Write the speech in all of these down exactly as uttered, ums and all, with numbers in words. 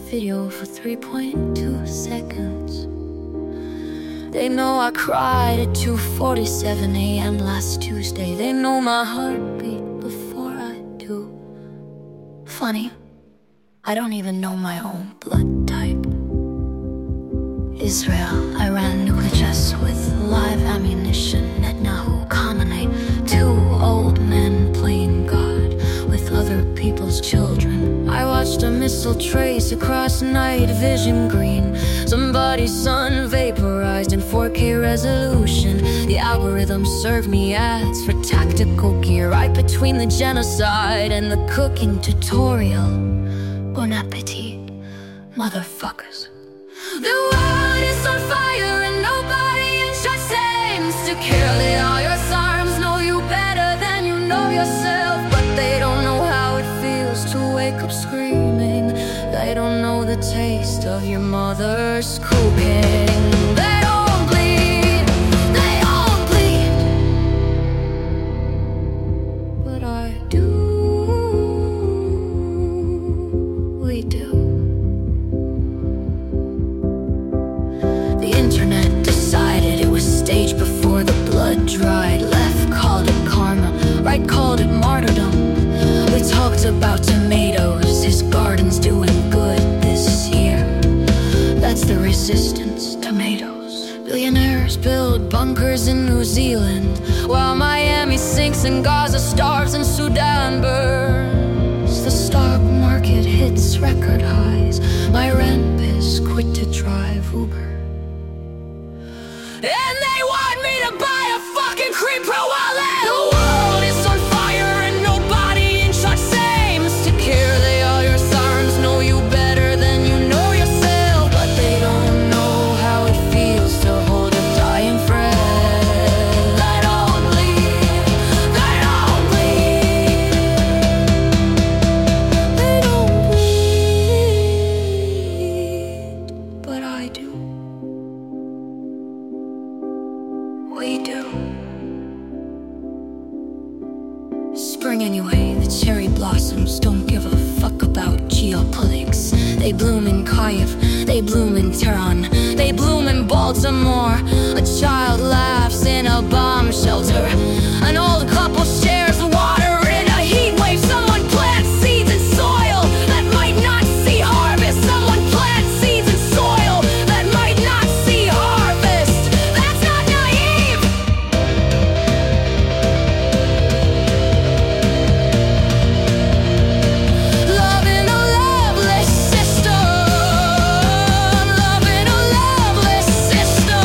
video for three point two seconds. They know I cried at two forty-seven a m last Tuesday. They know my heartbeat before I do. Funny, I don't even know my own blood type. Israel, Iran, nuclear tests with live ammunition at Nahu Khamenei. Two old men playing God with other people's children. I watched a missile trace across night vision green. Somebody's son vaporized in four K resolution. The algorithm served me ads for tactical gear right between the genocide and the cooking tutorial. Bon appetit, motherfuckers. The world is on fire and nobody in charge seems to care. They all your arms know you better than you know yourself, but they don't know how it feels to wake up screaming. They don't know the taste of your mother's cooking. They don't bleed, they don't bleed, but I do. We do. The internet decided it was staged before the blood dried. Left called it karma, right called it martyrdom. We talked about tomatoes, his garden's doing good this year. That's the resistance, tomatoes. Billionaires build bunkers in New Zealand, while Miami sinks and Gaza starves and Sudan burns. The stock market hits record highs. My rent is quit to drive Uber. And they want me to buy a fucking creeper wallet. The world is on fire and nobody in charge seems to care. They all your arms know you better than you know yourself, but they don't know how it feels to hold a dying friend. They don't bleed, they don't bleed, they don't bleed, but I do. We do. Spring anyway, the cherry blossoms don't give a fuck about geopolitics. They bloom in Kyiv, they bloom in Tehran, they bloom in Baltimore. A child laughs in a bomb shelter. An old couple shares water in a heat wave. Someone plants seeds in soil that might not see harvest. Someone plants seeds in soil that might not see harvest. That's not naive. Love in a loveless system. Love in a loveless system.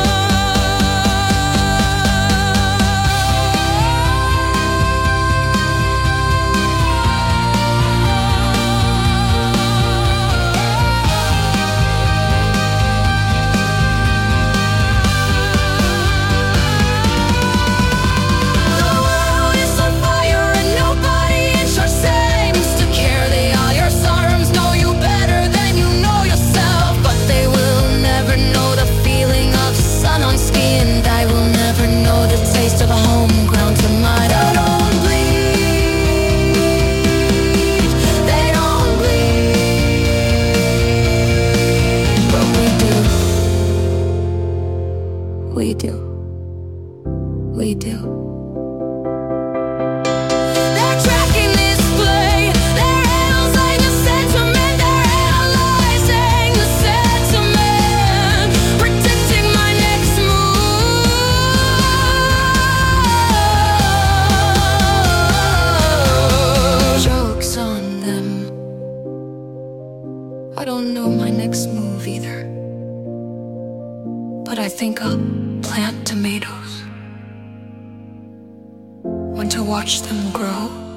The world is on fire and nobody in charge seems to care. They all your arms know you better than you know yourself, but they will never know the feeling of sun on skin. I will never know the taste of a homegrown tomato. They don't bleed, they don't bleed, but we do. We do. We do. They're tracking this play. They're analyzing the sentiment. They're analyzing the sentiment. Predicting my next move. Joke's on them. I don't know my next move either, but I think I'll plant tomatoes. Want to watch them grow.